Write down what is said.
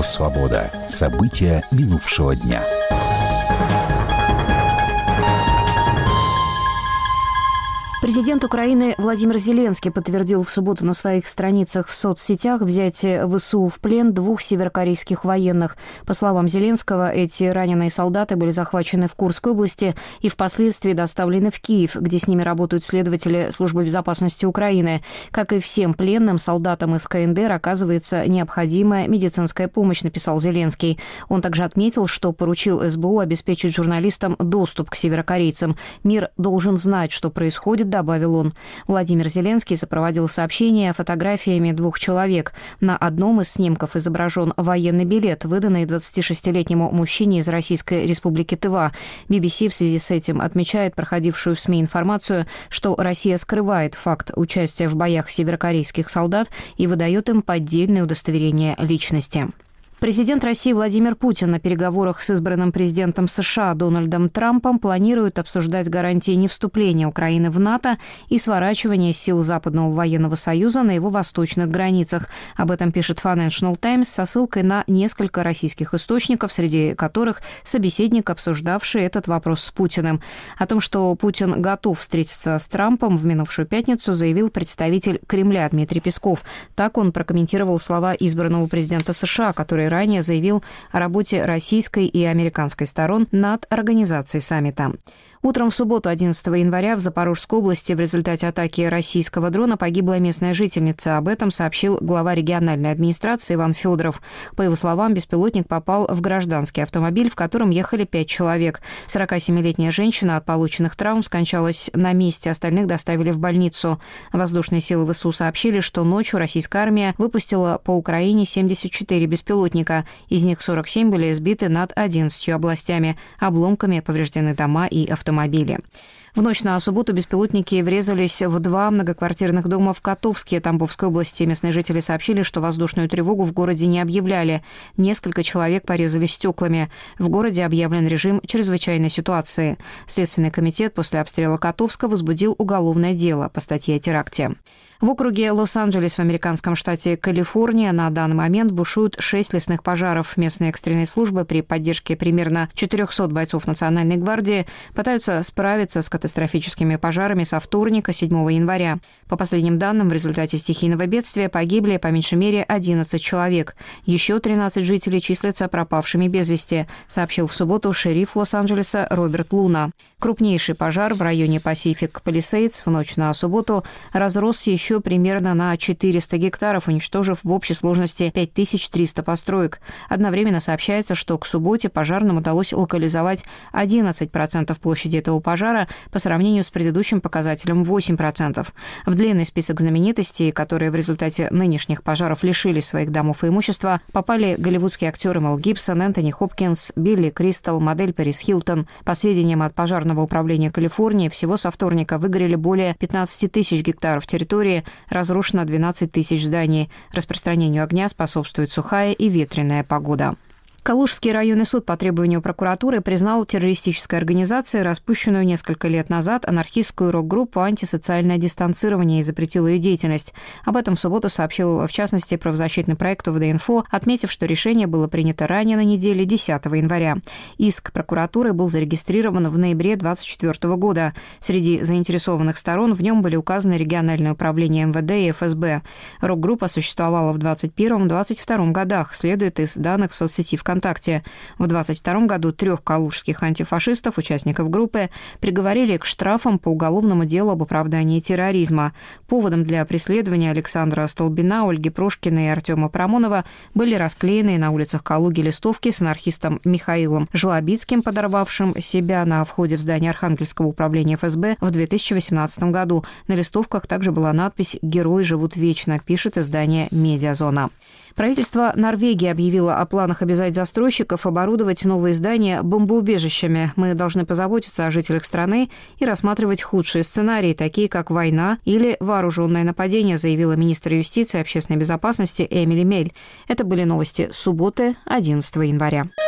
Свобода. События минувшего дня. Президент Украины Владимир Зеленский подтвердил в субботу на своих страницах в соцсетях взятие ВСУ в плен 2 северокорейских военных. По словам Зеленского, эти раненые солдаты были захвачены в Курской области и впоследствии доставлены в Киев, где с ними работают следователи Службы безопасности Украины. Как и всем пленным солдатам из КНДР оказывается необходимая медицинская помощь, написал Зеленский. Он также отметил, что поручил СБУ обеспечить журналистам доступ к северокорейцам. Мир должен знать, что происходит, добавил он. Владимир Зеленский сопроводил сообщение фотографиями 2 человек. На одном из снимков изображен военный билет, выданный 26-летнему мужчине из Российской Республики Тыва. BBC в связи с этим отмечает проходившую в СМИ информацию, что Россия скрывает факт участия в боях северокорейских солдат и выдает им поддельное удостоверение личности. Президент России Владимир Путин на переговорах с избранным президентом США Дональдом Трампом планирует обсуждать гарантии невступления Украины в НАТО и сворачивания сил Западного военного союза на его восточных границах. Об этом пишет Financial Times со ссылкой на несколько российских источников, среди которых собеседник, обсуждавший этот вопрос с Путиным. О том, что Путин готов встретиться с Трампом, в минувшую пятницу заявил представитель Кремля Дмитрий Песков. Так он прокомментировал слова избранного президента США, который ранее заявил о работе российской и американской сторон над организацией саммита. Утром в субботу, 11 января, в Запорожской области в результате атаки российского дрона погибла местная жительница. Об этом сообщил глава региональной администрации Иван Федоров. По его словам, беспилотник попал в гражданский автомобиль, в котором ехали 5 человек. 47-летняя женщина от полученных травм скончалась на месте, остальных доставили в больницу. Воздушные силы ВСУ сообщили, что ночью российская армия выпустила по Украине 74 беспилотника. Из них 47 были сбиты над 11 областями. Обломками повреждены дома и автомобили. В ночь на субботу беспилотники врезались в 2 многоквартирных дома в Котовске, Тамбовской области. Местные жители сообщили, что воздушную тревогу в городе не объявляли. Несколько человек порезались стеклами. В городе объявлен режим чрезвычайной ситуации. Следственный комитет после обстрела Котовска возбудил уголовное дело по статье о теракте. В округе Лос-Анджелес в американском штате Калифорния на данный момент бушуют 6 лесных пожаров. Местные экстренные службы при поддержке примерно 400 бойцов Национальной гвардии пытаются справиться с катастрофическими пожарами со вторника, 7 января. По последним данным, в результате стихийного бедствия погибли по меньшей мере 11 человек. Еще 13 жителей числятся пропавшими без вести, сообщил в субботу шериф Лос-Анджелеса Роберт Луна. Крупнейший пожар в районе Pacific Palisades в ночь на субботу разросся еще примерно на 400 гектаров, уничтожив в общей сложности 5300 построек. Одновременно сообщается, что к субботе пожарным удалось локализовать 11% площади этого пожара по сравнению с предыдущим показателем 8%. В длинный список знаменитостей, которые в результате нынешних пожаров лишились своих домов и имущества, попали голливудские актеры Мел Гибсон, Энтони Хопкинс, Билли Кристал, модель Пэрис Хилтон. По сведениям от Пожарного управления Калифорнии, всего со вторника выгорели более 15 тысяч гектаров территории, разрушено 12 тысяч зданий. Распространению огня способствует сухая и ветреная погода. Калужский районный суд по требованию прокуратуры признал террористической организацией, распущенную несколько лет назад, анархистскую рок-группу «Антисоциальное дистанцирование» и запретил ее деятельность. Об этом в субботу сообщил, в частности, правозащитный проект УВД-Инфо, отметив, что решение было принято ранее на неделе 10 января. Иск прокуратуры был зарегистрирован в ноябре 2024 года. Среди заинтересованных сторон в нем были указаны региональное управление МВД и ФСБ. Рок-группа существовала в 2021-2022 годах, следует из данных в соцсети ВКонтакте. В 2022 году 3 калужских антифашистов, участников группы, приговорили к штрафам по уголовному делу об оправдании терроризма. Поводом для преследования Александра Столбина, Ольги Прошкиной и Артема Парамонова были расклеенные на улицах Калуги листовки с анархистом Михаилом Жлобицким, подорвавшим себя на входе в здание Архангельского управления ФСБ в 2018 году. На листовках также была надпись «Герои живут вечно», пишет издание «Медиазона». Правительство Норвегии объявило о планах обязать застройщиков оборудовать новые здания бомбоубежищами. Мы должны позаботиться о жителях страны и рассматривать худшие сценарии, такие как война или вооруженное нападение, заявила министр юстиции и общественной безопасности Эмили Мель. Это были новости субботы, 11 января.